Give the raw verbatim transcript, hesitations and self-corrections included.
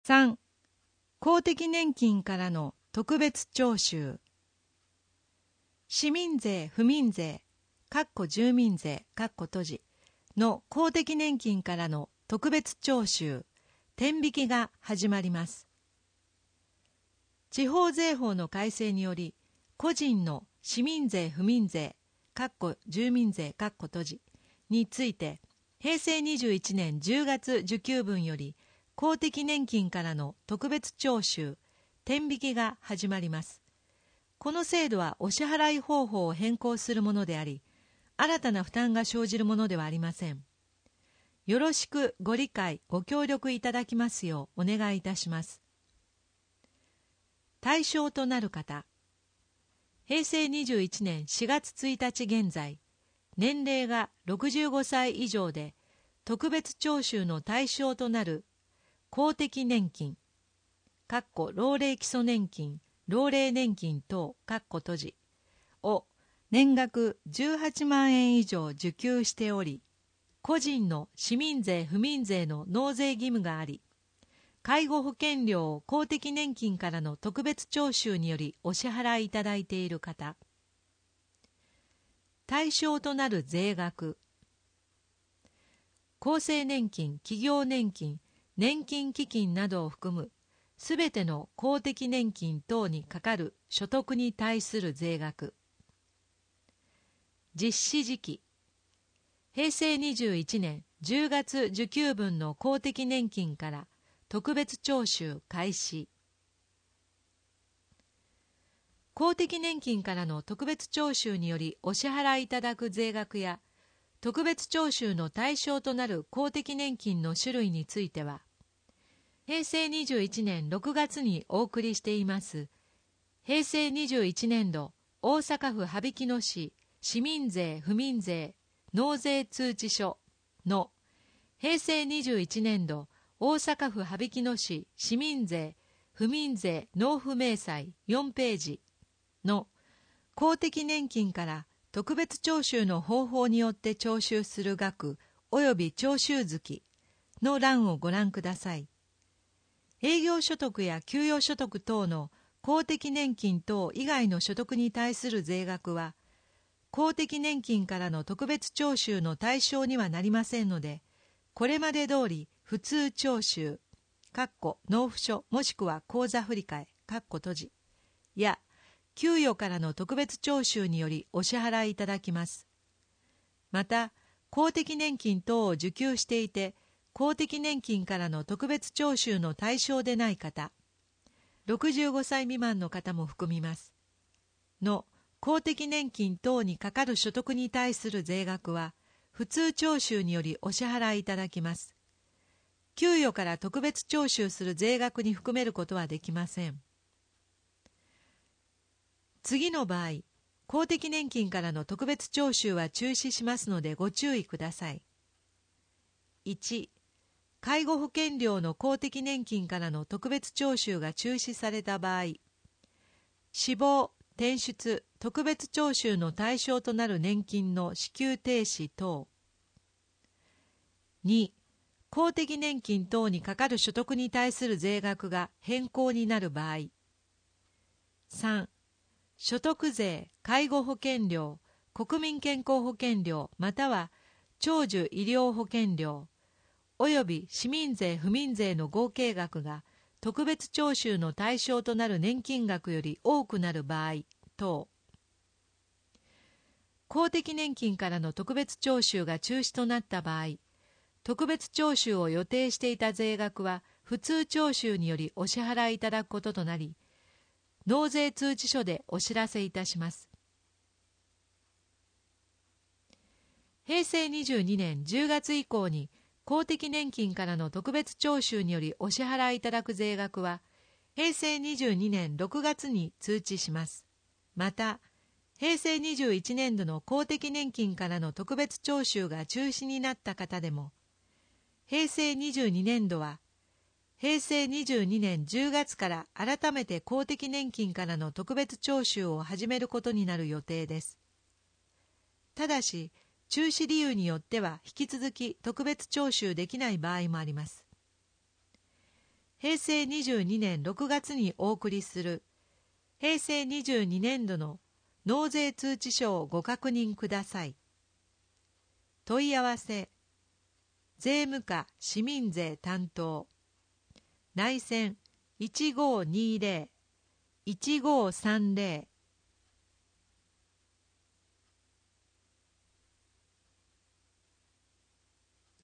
さん、公的年金からの特別徴収。市民税、府民税、かっこ住民税、かっこ閉じの公的年金からの特別徴収、天引きが始まります。地方税法の改正により、個人の市民税、府民税、かっこ住民税、かっこ閉じについて、へいせいにじゅういちねんじゅうがつ受給分より、公的年金からの特別徴収、天引きが始まります。この制度はお支払い方法を変更するものであり、新たな負担が生じるものではありません。よろしくご理解、ご協力いただきますようお願いいたします。対象となる方、へいせいにじゅういちねんしがつついたち現在、年齢がろくじゅうごさい以上で、特別徴収の対象となる公的年金、かっこ老齢基礎年金、老齢年金等、かっこ閉じを年額じゅうはちまんえん以上受給しており、個人の市民税、府民税の納税義務があり、介護保険料を公的年金からの特別徴収によりお支払いいただいている方、対象となる税額、厚生年金、企業年金、年金基金などを含むすべての公的年金等にかかる所得に対する税額。実施時期、へいせいにじゅういちねんじゅうがつ受給分の公的年金から特別徴収開始。公的年金からの特別徴収によりお支払いいただく税額や、特別徴収の対象となる公的年金の種類については、へいせいにじゅういちねんろくがつにお送りしています、へいせいにじゅういちねんど大阪府羽曳野市市民税・府民税納税通知書のへいせいにじゅういちねんど大阪府羽曳野市市民税・府民税納付明細よんページの公的年金から特別徴収の方法によって徴収する額及び徴収月の欄をご覧ください。営業所得や給与所得等の公的年金等以外の所得に対する税額は、公的年金からの特別徴収の対象にはなりませんので、これまで通り普通徴収、かっこ納付書もしくは口座振替、かっこ閉じ、や、給与からの特別徴収によりお支払いいただきます。また、公的年金等を受給していて、公的年金からの特別徴収の対象でない方、ろくじゅうごさい未満の方も含みます。の公的年金等にかかる所得に対する税額は、普通徴収によりお支払いいただきます。給与から特別徴収する税額に含めることはできません。次の場合、公的年金からの特別徴収は中止しますのでご注意ください。いち、介護保険料の公的年金からの特別徴収が中止された場合、死亡、転出、特別徴収の対象となる年金の支給停止等。に、公的年金等にかかる所得に対する税額が変更になる場合。さん、所得税、介護保険料、国民健康保険料または長寿医療保険料、および市民税・府民税の合計額が特別徴収の対象となる年金額より多くなる場合等。公的年金からの特別徴収が中止となった場合、特別徴収を予定していた税額は普通徴収によりお支払いいただくこととなり、納税通知書でお知らせいたします。へいせいにじゅうにねんじゅうがつ以降に公的年金からの特別徴収によりお支払いいただく税額は、へいせいにじゅうにねんろくがつに通知します。また、へいせいにじゅういちねんどの公的年金からの特別徴収が中止になった方でも、へいせいにじゅうにねんどは、へいせいにじゅうにねんじゅうがつから改めて公的年金からの特別徴収を始めることになる予定です。ただし、中止理由によっては引き続き特別徴収できない場合もあります。 へいせいにじゅうにねんろくがつにお送りするへいせいにじゅうにねんどの納税通知書をご確認ください。問い合わせ税務課市民税担当内線 いちごーにーぜろ いちごーさんぜろ